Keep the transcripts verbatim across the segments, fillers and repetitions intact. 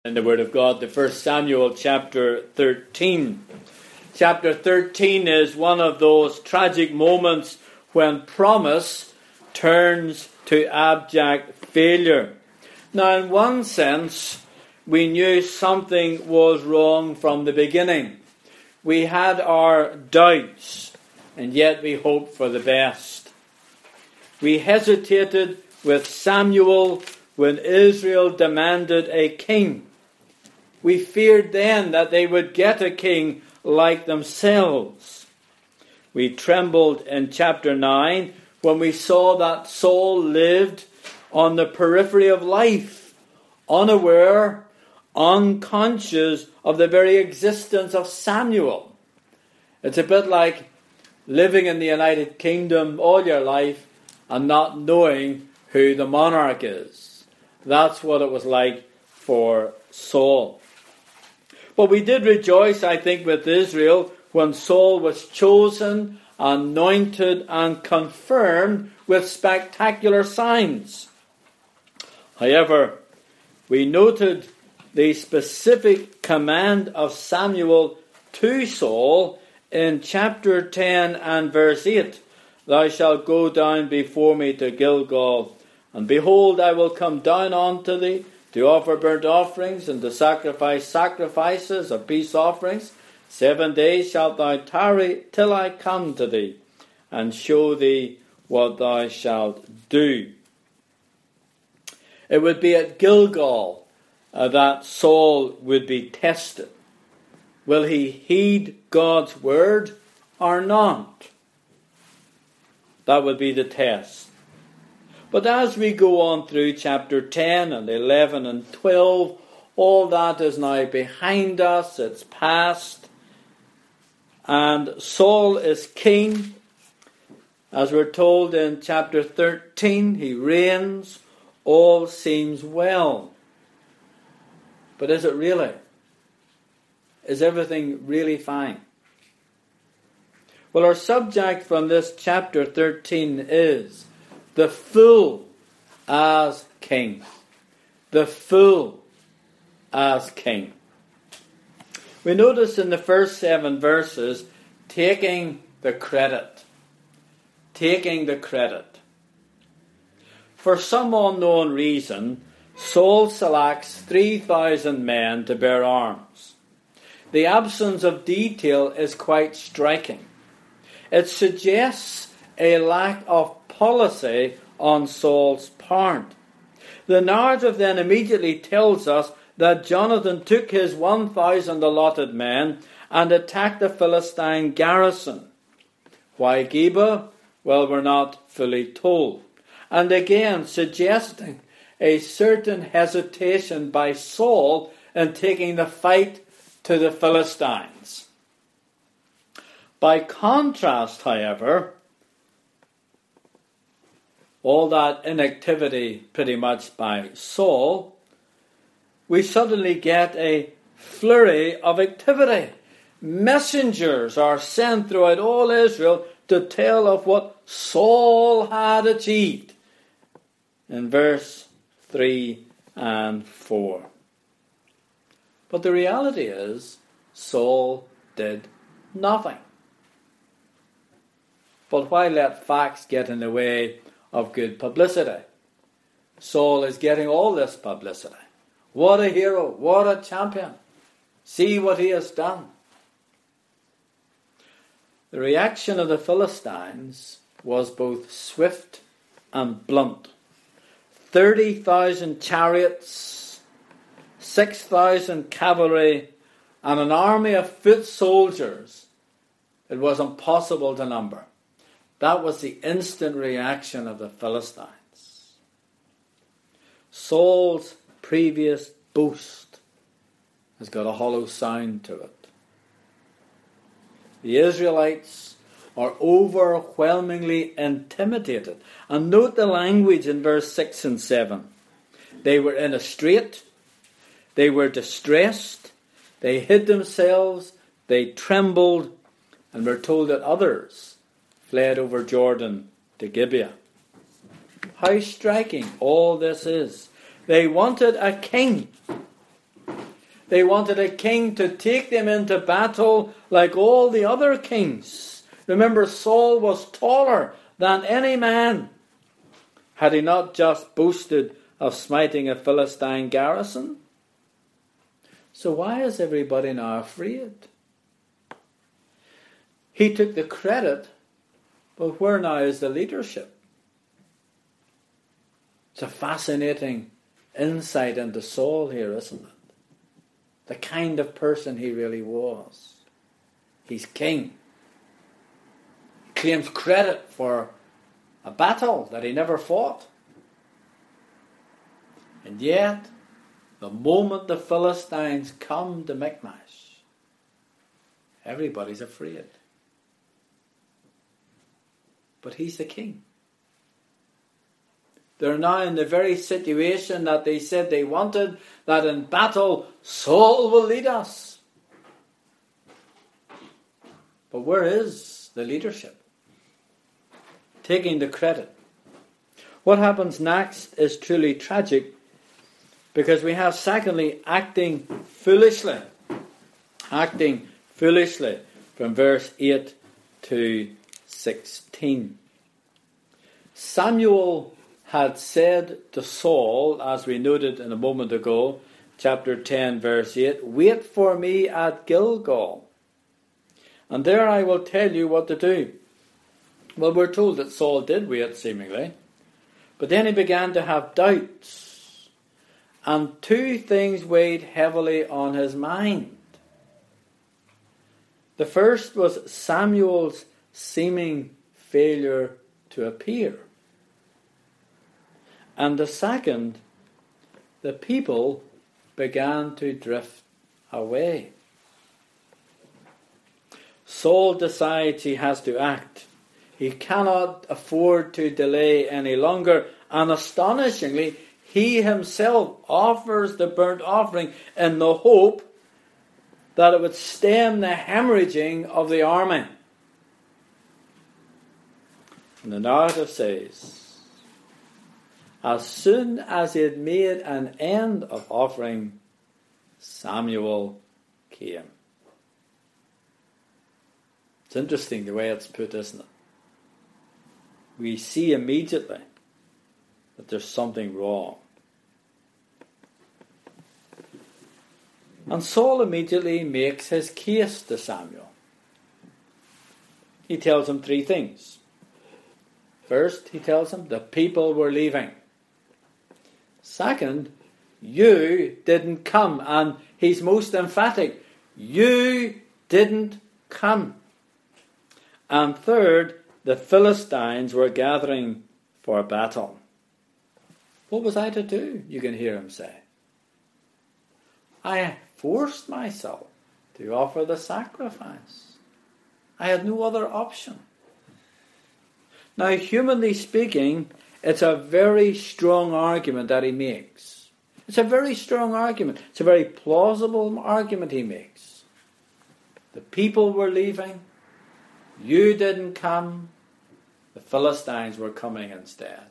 In the Word of God, the First Samuel chapter thirteen. Chapter thirteen is one of those tragic moments when promise turns to abject failure. Now, in one sense, we knew something was wrong from the beginning. We had our doubts, and yet we hoped for the best. We hesitated with Samuel when Israel demanded a king. We feared then that they would get a king like themselves. We trembled in chapter nine when we saw that Saul lived on the periphery of life, unaware, unconscious of the very existence of Samuel. It's a bit like living in the United Kingdom all your life and not knowing who the monarch is. That's what it was like for Saul. But we did rejoice, I think, with Israel when Saul was chosen, anointed, and confirmed with spectacular signs. However, we noted the specific command of Samuel to Saul in chapter ten and verse eight. Thou shalt go down before me to Gilgal, and behold, I will come down unto thee, to offer burnt offerings, and to sacrifice sacrifices of peace offerings. Seven days shalt thou tarry till I come to thee, and show thee what thou shalt do. It would be at Gilgal uh, that Saul would be tested. Will he heed God's word or not? That would be the test. But as we go on through chapter ten and eleven and twelve, all that is now behind us, it's past. And Saul is king. As we're told in chapter thirteen, he reigns, all seems well. But is it really? Is everything really fine? Well, our subject from this chapter thirteen is the fool as king. The fool as king. We notice in the first seven verses, taking the credit. Taking the credit. For some unknown reason, Saul selects three thousand men to bear arms. The absence of detail is quite striking. It suggests a lack of policy on Saul's part. The narrative then immediately tells us that Jonathan took his one thousand allotted men and attacked the Philistine garrison. Why Geba? Well, we're not fully told. And again, suggesting a certain hesitation by Saul in taking the fight to the Philistines. By contrast, however, all that inactivity pretty much by Saul, we suddenly get a flurry of activity. Messengers are sent throughout all Israel to tell of what Saul had achieved. In verse three and four. But the reality is, Saul did nothing. But why let facts get in the way of good publicity? Saul is getting all this publicity. What a hero, what a champion. See what he has done. The reaction of the Philistines was both swift and blunt. thirty thousand chariots, six thousand cavalry, and an army of foot soldiers. It was impossible to number. That was the instant reaction of the Philistines. Saul's previous boast has got a hollow sound to it. The Israelites are overwhelmingly intimidated. And note the language in verse six and seven. They were in a strait. They were distressed. They hid themselves. They trembled. And we're told that others fled over Jordan to Gibeah. How striking all this is. They wanted a king. They wanted a king to take them into battle like all the other kings. Remember, Saul was taller than any man. Had he not just boasted of smiting a Philistine garrison? So why is everybody now afraid? He took the credit, but where now is the leadership? It's a fascinating insight into Saul here, isn't it? The kind of person he really was. He's king. He claims credit for a battle that he never fought. And yet, the moment the Philistines come to Michmash, everybody's afraid. But he's the king. They're now in the very situation that they said they wanted, that in battle, Saul will lead us. But where is the leadership? Taking the credit. What happens next is truly tragic, because we have, secondly, acting foolishly. Acting foolishly from verse eight to sixteen. Samuel had said to Saul, as we noted in a moment ago, chapter ten, verse eight, "Wait for me at Gilgal, and there I will tell you what to do." Well, we're told that Saul did wait, seemingly, but then he began to have doubts, and two things weighed heavily on his mind. The first was Samuel's seeming failure to appear. And the second, the people began to drift away. Saul decides he has to act. He cannot afford to delay any longer. And astonishingly, he himself offers the burnt offering in the hope that it would stem the hemorrhaging of the army. And the narrative says, as soon as he had made an end of offering, Samuel came. It's interesting the way it's put, isn't it? We see immediately that there's something wrong. And Saul immediately makes his case to Samuel. He tells him three things. First, he tells him the people were leaving. Second, you didn't come. And he's most emphatic. You didn't come. And third, the Philistines were gathering for battle. What was I to do? You can hear him say. I forced myself to offer the sacrifice. I had no other option. Now, humanly speaking, it's a very strong argument that he makes. It's a very strong argument. It's a very plausible argument he makes. The people were leaving. You didn't come. The Philistines were coming instead.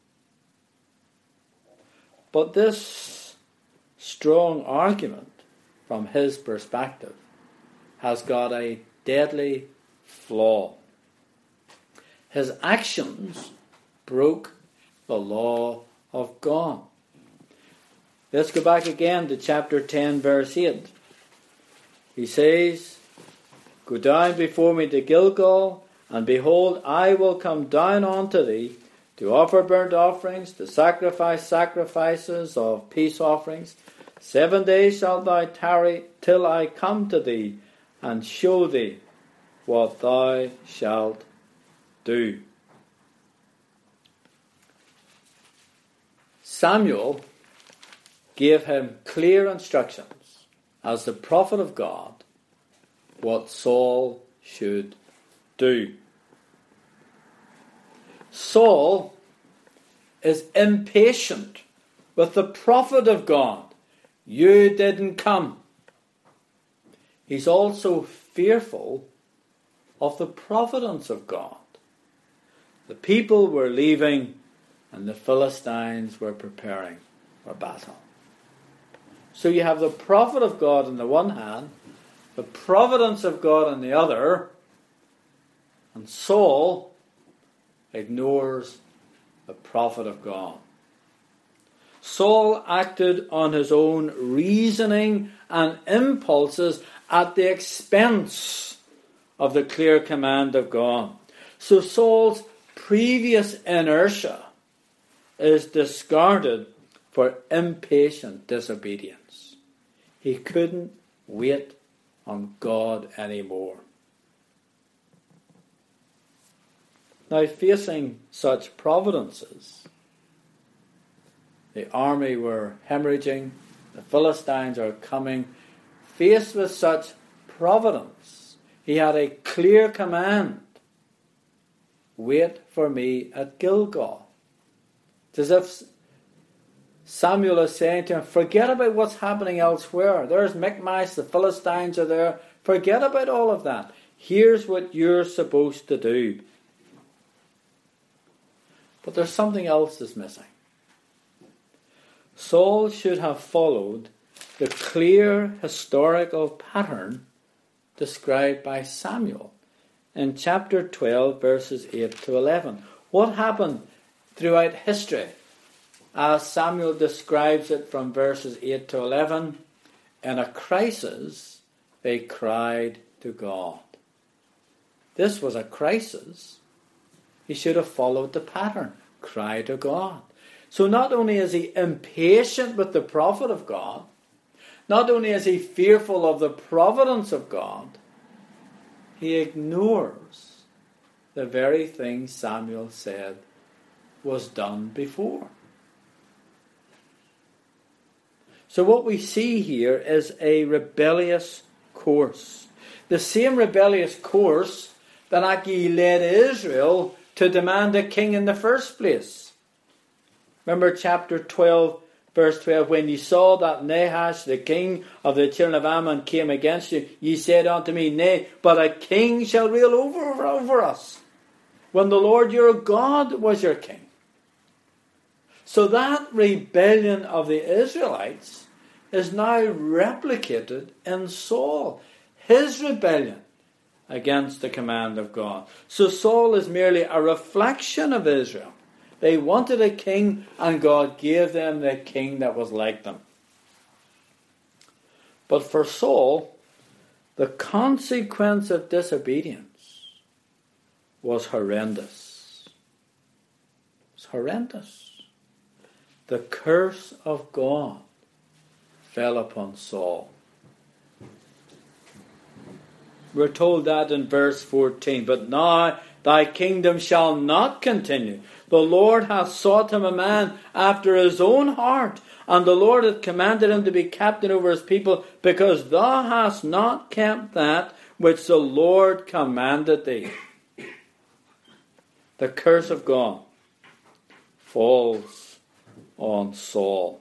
But this strong argument, from his perspective, has got a deadly flaw. His actions broke the law of God. Let's go back again to chapter ten, verse eight. He says, "Go down before me to Gilgal, and behold, I will come down unto thee to offer burnt offerings, to sacrifice sacrifices of peace offerings. Seven days shalt thou tarry till I come to thee, and show thee what thou shalt do." Samuel gave him clear instructions as the prophet of God what Saul should do. Saul is impatient with the prophet of God. You didn't come. He's also fearful of the providence of God. The people were leaving and the Philistines were preparing for battle. So you have the prophet of God on the one hand, the providence of God on the other, and Saul ignores the prophet of God. Saul acted on his own reasoning and impulses at the expense of the clear command of God. So Saul's previous inertia is discarded for impatient disobedience. He couldn't wait on God anymore. Now, facing such providences, the army were hemorrhaging, the Philistines are coming. Faced with such providence, he had a clear command: wait for me at Gilgal. It's as if Samuel is saying to him, forget about what's happening elsewhere. There's Michmash, the Philistines are there. Forget about all of that. Here's what you're supposed to do. But there's something else that's missing. Saul should have followed the clear historical pattern described by Samuel in chapter twelve, verses eight to eleven. What happened throughout history? As Samuel describes it from verses eight to eleven, in a crisis, they cried to God. This was a crisis. He should have followed the pattern. Cry to God. So not only is he impatient with the prophet of God, not only is he fearful of the providence of God, he ignores the very thing Samuel said was done before. So what we see here is a rebellious course. The same rebellious course that actually led Israel to demand a king in the first place. Remember chapter twelve, verse twelve, when you saw that Nahash, the king of the children of Ammon, came against you, ye said unto me, nay, but a king shall rule over, over us, when the Lord your God was your king. So that rebellion of the Israelites is now replicated in Saul. His rebellion against the command of God. So Saul is merely a reflection of Israel. They wanted a king, and God gave them the king that was like them. But for Saul, the consequence of disobedience was horrendous. It's horrendous. The curse of God fell upon Saul. We're told that in verse fourteen. But now thy kingdom shall not continue. The Lord hath sought him a man after his own heart, and the Lord hath commanded him to be captain over his people, because thou hast not kept that which the Lord commanded thee. The curse of God falls on Saul.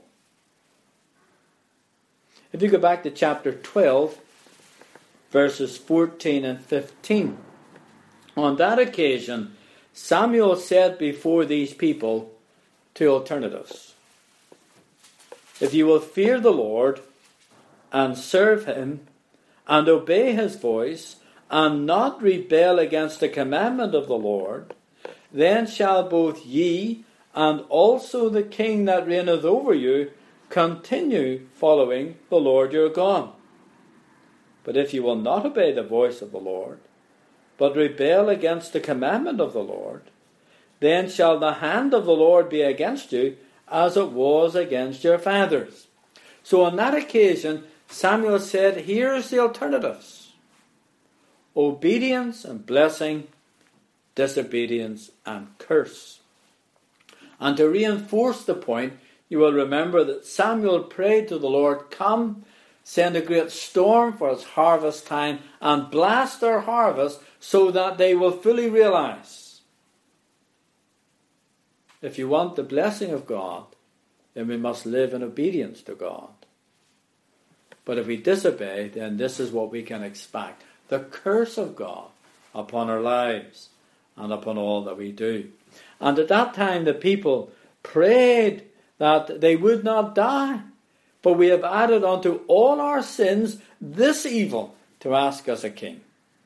If you go back to chapter twelve, verses fourteen and fifteen. On that occasion, Samuel said before these people two alternatives. If you will fear the Lord and serve him and obey his voice and not rebel against the commandment of the Lord, then shall both ye and also the king that reigneth over you continue following the Lord your God. But if you will not obey the voice of the Lord, but rebel against the commandment of the Lord, then shall the hand of the Lord be against you, as it was against your fathers. So on that occasion, Samuel said, here's the alternatives: obedience and blessing, disobedience and curse. And to reinforce the point, you will remember that Samuel prayed to the Lord, come, send a great storm for its harvest time, and blast their harvest, so that they will fully realize, if you want the blessing of God, then we must live in obedience to God. But if we disobey, then this is what we can expect: the curse of God upon our lives and upon all that we do. And at that time the people prayed that they would not die, but we have added unto all our sins this evil, to ask us a king.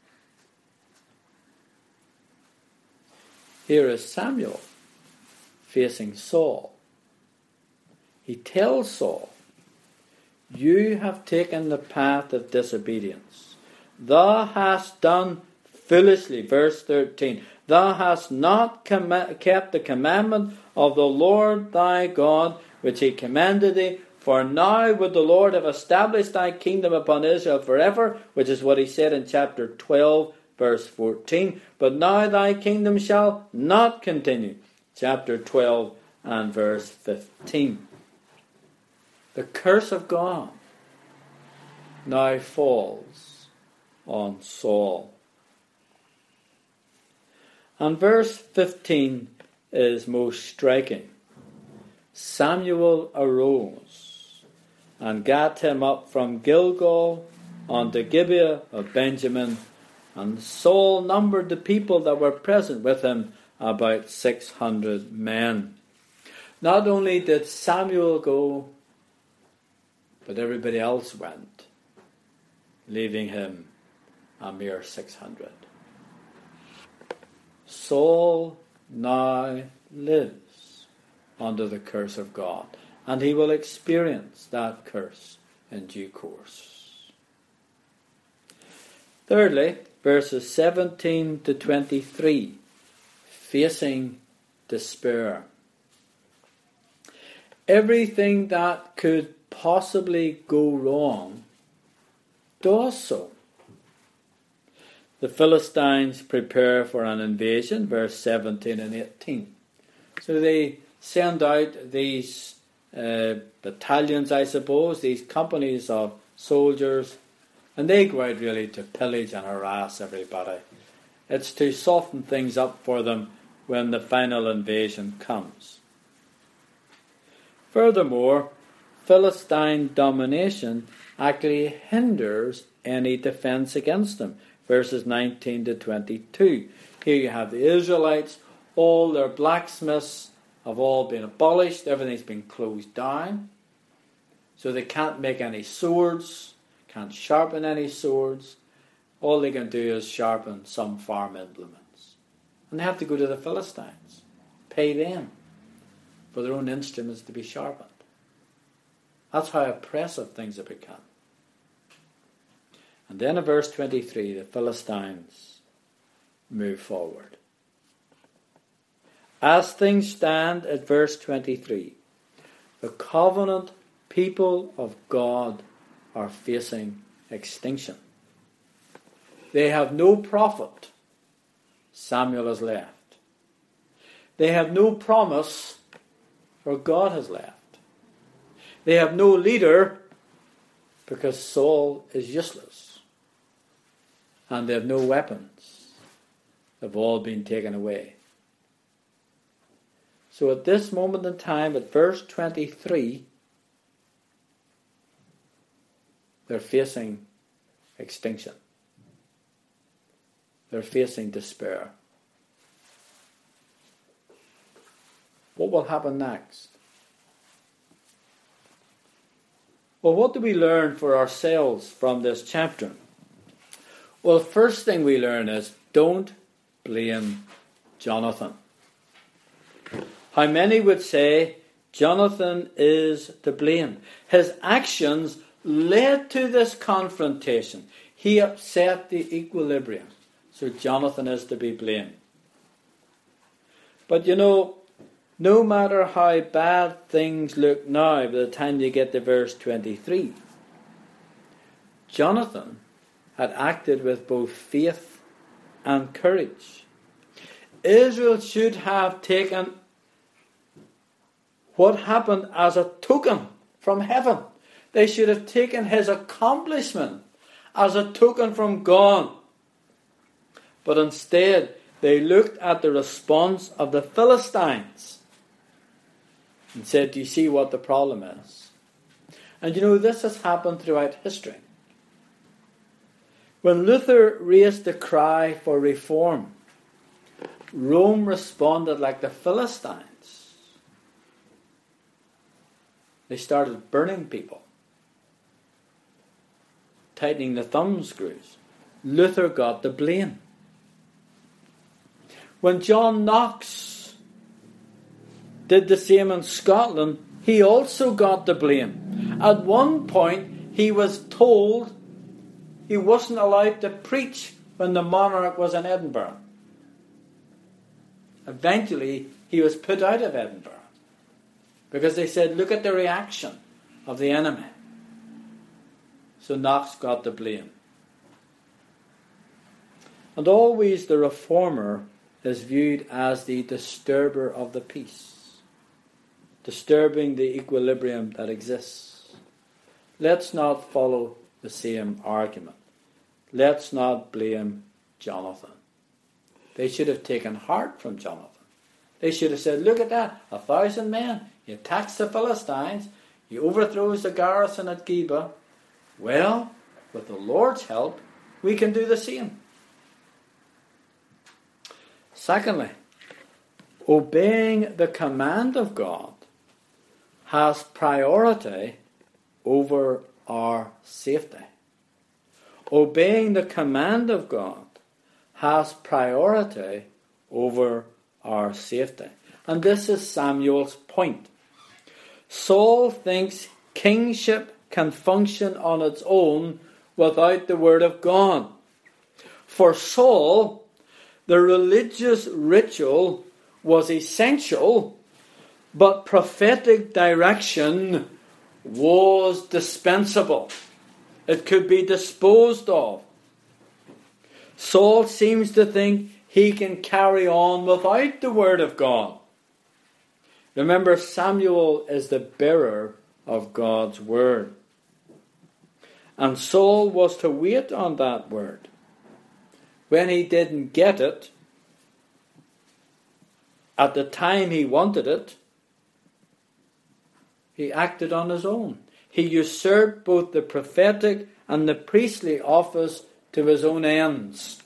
Here is Samuel facing Saul. He tells Saul, you have taken the path of disobedience. Thou hast done foolishly. Verse thirteen. Thou hast not com- kept the commandment of the Lord thy God, which he commanded thee. For now would the Lord have established thy kingdom upon Israel forever, which is what he said in chapter twelve, verse fourteen. But now thy kingdom shall not continue. Chapter twelve and verse fifteen. The curse of God now falls on Saul. And verse fifteen is most striking. Samuel arose and gat him up from Gilgal unto Gibeah of Benjamin, and Saul numbered the people that were present with him, about six hundred men. Not only did Samuel go, but everybody else went, leaving him a mere six hundred. Saul now lives under the curse of God, and he will experience that curse in due course. Thirdly, verses seventeen to twenty-three, facing despair. Everything that could possibly go wrong does so. The Philistines prepare for an invasion, verse seventeen and eighteen. So they send out these uh, battalions, I suppose, these companies of soldiers, and they go out really to pillage and harass everybody. It's to soften things up for them when the final invasion comes. Furthermore, Philistine domination actually hinders any defense against them. Verses nineteen to twenty-two. Here you have the Israelites, all their blacksmiths have all been abolished, everything's been closed down. So they can't make any swords, can't sharpen any swords. All they can do is sharpen some farm implements. And they have to go to the Philistines, pay them for their own instruments to be sharpened. That's how oppressive things have become. And then in verse twenty-three, the Philistines move forward. As things stand at verse twenty-three, the covenant people of God are facing extinction. They have no prophet. Samuel has left. They have no promise, for God has left. They have no leader, because Saul is useless. And they have no weapons. They've all been taken away. So at this moment in time, at verse twenty-three, they're facing extinction. They're facing despair. What will happen next? Well, what do we learn for ourselves from this chapter? Well, the first thing we learn is don't blame Jonathan. How many would say Jonathan is to blame? His actions led to this confrontation. He upset the equilibrium. So Jonathan is to be blamed. But you know, no matter how bad things look now, by the time you get to verse twenty-three, Jonathan had acted with both faith and courage. Israel should have taken what happened as a token from heaven. They should have taken his accomplishment as a token from God. But instead, they looked at the response of the Philistines and said, do you see what the problem is? And you know, this has happened throughout history. When Luther raised the cry for reform, Rome responded like the Philistines. They started burning people. tightening the thumb screws. Luther got the blame. When John Knox did the same in Scotland, he also got the blame. At one point, he was told he wasn't allowed to preach when the monarch was in Edinburgh. Eventually, he was put out of Edinburgh because they said, look at the reaction of the enemy. So Knox got the blame. And always the reformer is viewed as the disturber of the peace, disturbing the equilibrium that exists. Let's not follow the same argument. Let's not blame Jonathan. They should have taken heart from Jonathan. They should have said, look at that, a thousand men. He attacks the Philistines. He overthrows the garrison at Geba. Well, with the Lord's help, we can do the same. Secondly, obeying the command of God has priority over our safety. Obeying the command of God has priority over our safety. And this is Samuel's point. Saul thinks kingship can function on its own without the word of God. For Saul, the religious ritual was essential, but prophetic direction was dispensable. It could be disposed of. Saul seems to think he can carry on without the word of God. Remember, Samuel is the bearer of God's word. And Saul was to wait on that word. When he didn't get it, at the time he wanted it, he acted on his own. He usurped both the prophetic and the priestly office to his own ends.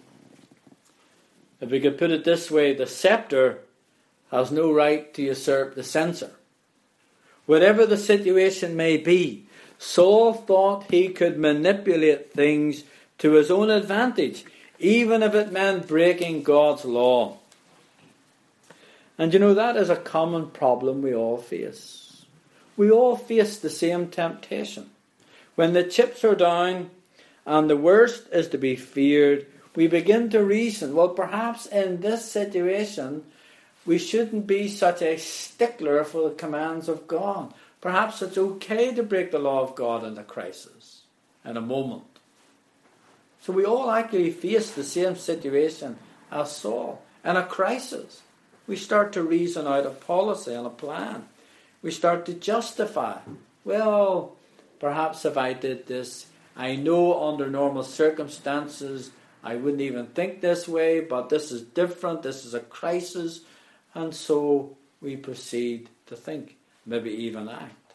If we could put it this way, the scepter has no right to usurp the censer. Whatever the situation may be, Saul thought he could manipulate things to his own advantage, even if it meant breaking God's law. And you know, that is a common problem we all face. We all face the same temptation. When the chips are down and the worst is to be feared, we begin to reason, well, perhaps in this situation, we shouldn't be such a stickler for the commands of God. Perhaps it's okay to break the law of God in a crisis, in a moment. So we all actually face the same situation as Saul. In a crisis, we start to reason out a policy and a plan. We start to justify. Well, perhaps if I did this, I know under normal circumstances I wouldn't even think this way, but this is different, this is a crisis, and so we proceed to think, maybe even act.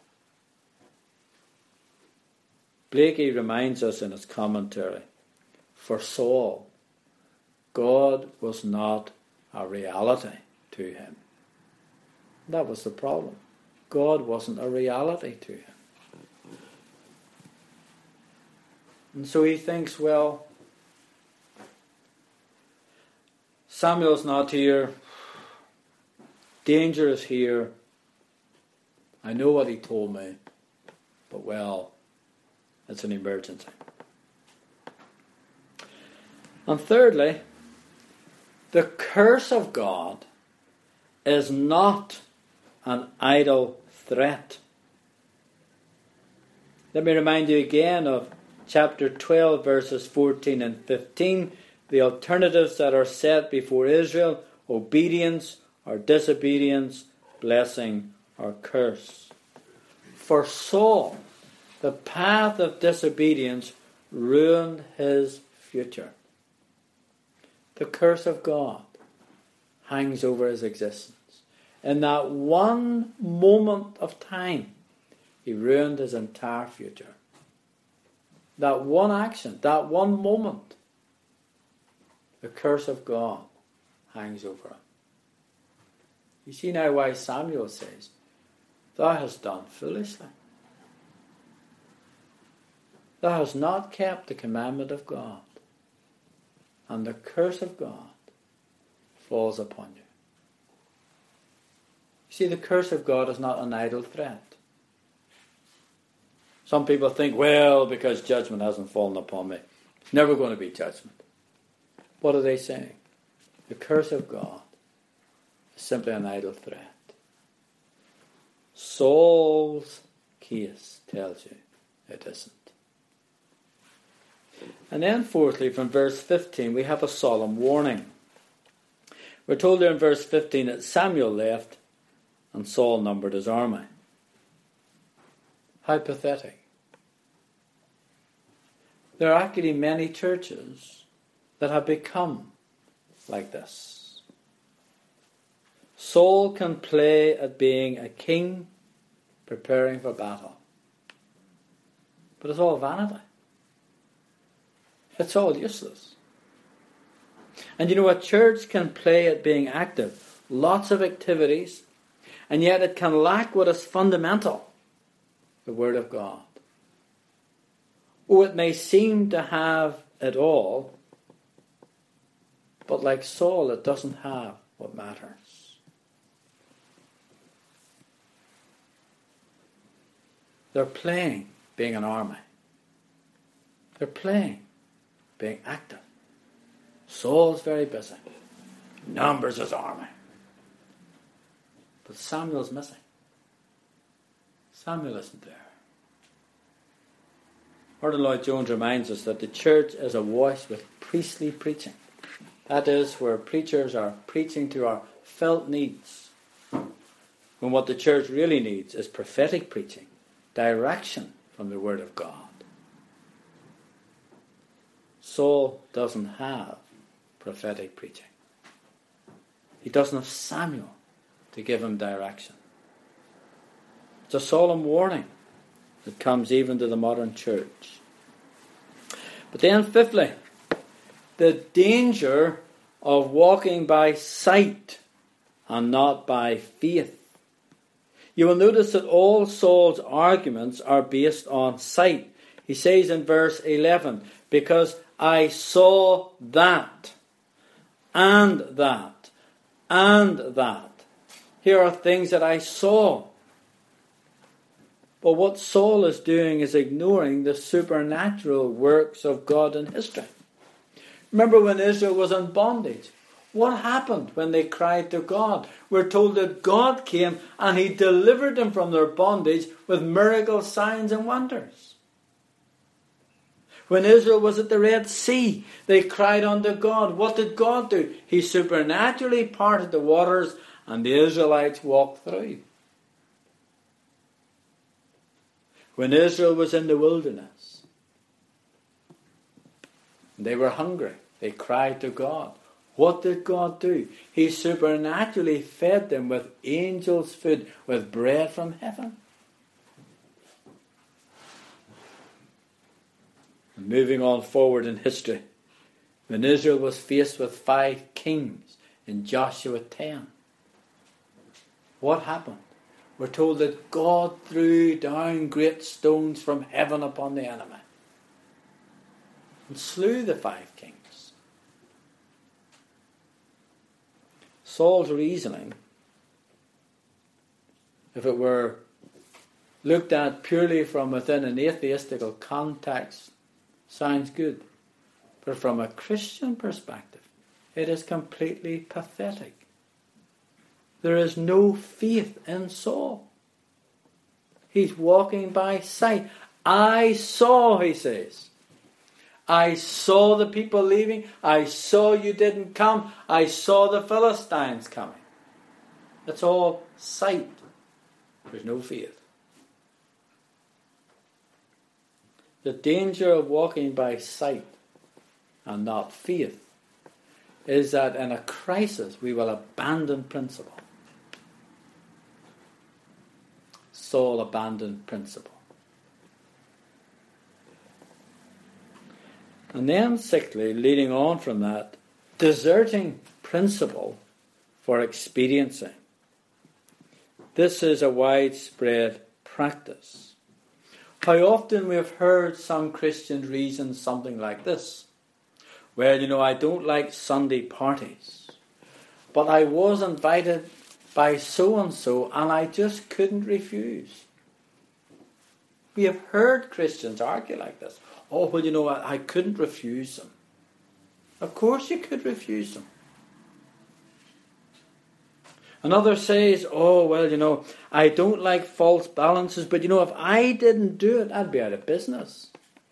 Blakey reminds us in his commentary, for Saul, God was not a reality to him. That was the problem. God wasn't a reality to him. And so he thinks, well, Samuel's not here. Danger is here. I know what he told me. But, well, it's an emergency. And thirdly, the curse of God is not an idle threat. Let me remind you again of chapter twelve, verses fourteen and fifteen. The alternatives that are set before Israel: obedience or disobedience, blessing or curse. For Saul, the path of disobedience ruined his future. The curse of God hangs over his existence. In that one moment of time, he ruined his entire future. That one action, that one moment, the curse of God hangs over him. You see now why Samuel says, "Thou hast done foolishly." thou hast not kept the commandment of God, and the curse of God falls upon you. You see, the curse of God is not an idle threat. Some people think, well, because judgment hasn't fallen upon me, it's never going to be judgment. What are they saying? The curse of God is simply an idle threat. Saul's case tells you it isn't. And then fourthly, from verse fifteen, we have a solemn warning. We're told there in verse fifteen that Samuel left and Saul numbered his army. How pathetic. There are actually many churches that have become like this. Saul can play at being a king preparing for battle. But it's all vanity. It's all useless. And you know, a church can play at being active, lots of activities, and yet it can lack what is fundamental, the Word of God. Oh, it may seem to have it all, but like Saul, it doesn't have what matters. They're playing being an army. They're playing being active. Saul's very busy. Numbers his army. But Samuel's missing. Samuel isn't there. Martin Lloyd-Jones reminds us that the church is awash with priestly preaching. That is, where preachers are preaching to our felt needs, when what the church really needs is prophetic preaching, direction from the Word of God. Saul doesn't have prophetic preaching. He doesn't have Samuel to give him direction. It's a solemn warning that comes even to the modern church. But then fifthly, the danger of walking by sight and not by faith. You will notice that all Saul's arguments are based on sight. He says in verse eleven, because I saw that, and that, and that. Here are things that I saw. But what Saul is doing is ignoring the supernatural works of God in history. Remember when Israel was in bondage? What happened when they cried to God? We're told that God came and He delivered them from their bondage with miracles, signs and wonders. When Israel was at the Red Sea, they cried unto God. What did God do? He supernaturally parted the waters and the Israelites walked through. When Israel was in the wilderness, they were hungry. They cried to God. What did God do? He supernaturally fed them with angels' food, with bread from heaven. And moving on forward in history, when Israel was faced with five kings in Joshua ten, what happened? We're told that God threw down great stones from heaven upon the enemy and slew the five kings. Saul's reasoning, if it were looked at purely from within an atheistical context, sounds good. But from a Christian perspective, it is completely pathetic. There is no faith in Saul. He's walking by sight. I saw, he says. I saw the people leaving. I saw you didn't come. I saw the Philistines coming. It's all sight. There's no faith. The danger of walking by sight and not faith is that in a crisis we will abandon principle. Saul abandoned principle. And then, sixthly, leading on from that, deserting principle for expediency. This is a widespread practice. How often we have heard some Christians reason something like this. Well, you know, I don't like Sunday parties, but I was invited by so-and-so and I just couldn't refuse. We have heard Christians argue like this. Oh, well, you know, I, I couldn't refuse them. Of course you could refuse them. Another says, oh, well, you know, I don't like false balances, but, you know, if I didn't do it, I'd be out of business.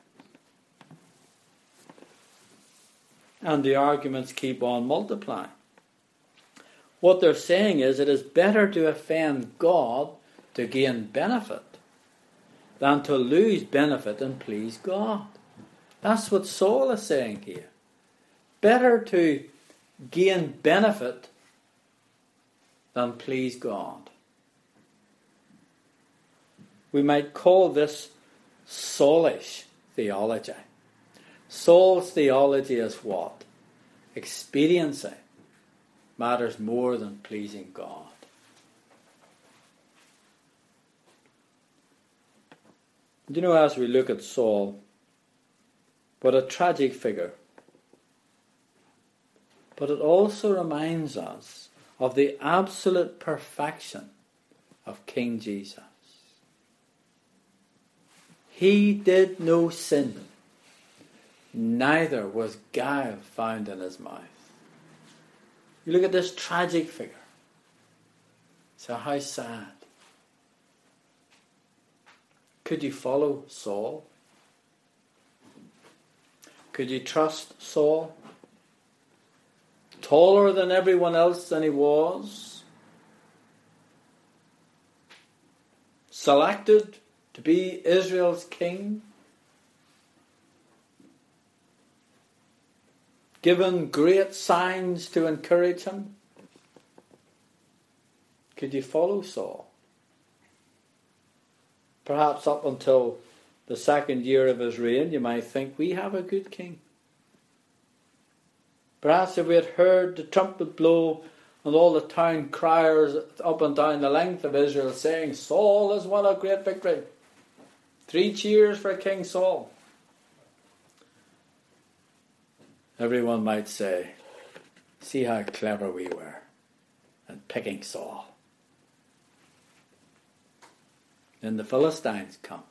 And the arguments keep on multiplying. What they're saying is it is better to offend God to gain benefit than to lose benefit and please God. That's what Saul is saying here. Better to gain benefit than please God. We might call this Saulish theology. Saul's theology is what? Expediency matters more than pleasing God. Do you know, as we look at Saul, what a tragic figure. But it also reminds us of the absolute perfection of King Jesus. He did no sin, neither was guile found in his mouth. You look at this tragic figure. So how sad. Could you follow Saul? Could you trust Saul? Taller than everyone else than he was. Selected to be Israel's king. Given great signs to encourage him. Could you follow Saul? Perhaps up until the second year of his reign, you might think, we have a good king. Perhaps if we had heard the trumpet blow and all the town criers up and down the length of Israel saying, Saul has won a great victory. Three cheers for King Saul. Everyone might say, see how clever we were in picking Saul. Then the Philistines come.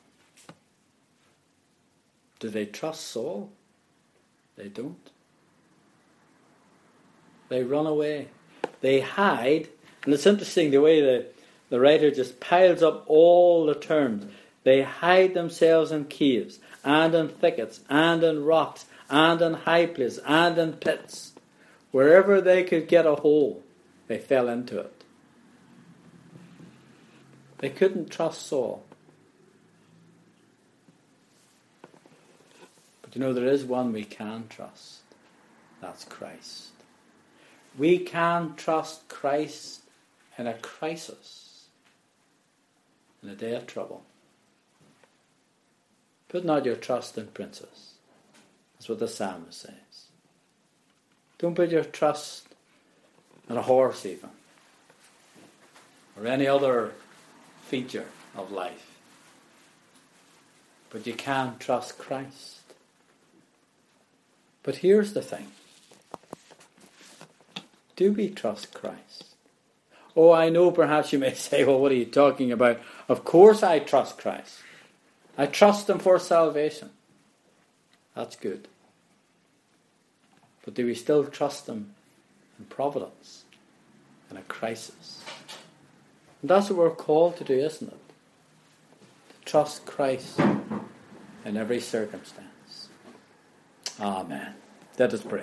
Do they trust Saul? They don't. They run away. They hide. And it's interesting the way the, the writer just piles up all the terms. They hide themselves in caves, and in thickets, and in rocks, and in high places, and in pits. Wherever they could get a hole, they fell into it. They couldn't trust Saul. But you know, there is one we can trust. That's Christ. We can trust Christ in a crisis, in a day of trouble. Put not your trust in princes. That's what the psalmist says. Don't put your trust in a horse even, or any other feature of life. But you can trust Christ. But here's the thing. Do we trust Christ? Oh, I know perhaps you may say, well, what are you talking about? Of course I trust Christ. I trust him for salvation. That's good. But do we still trust him in providence, in a crisis? And that's what we're called to do, isn't it? To trust Christ in every circumstance. Amen. Let us pray.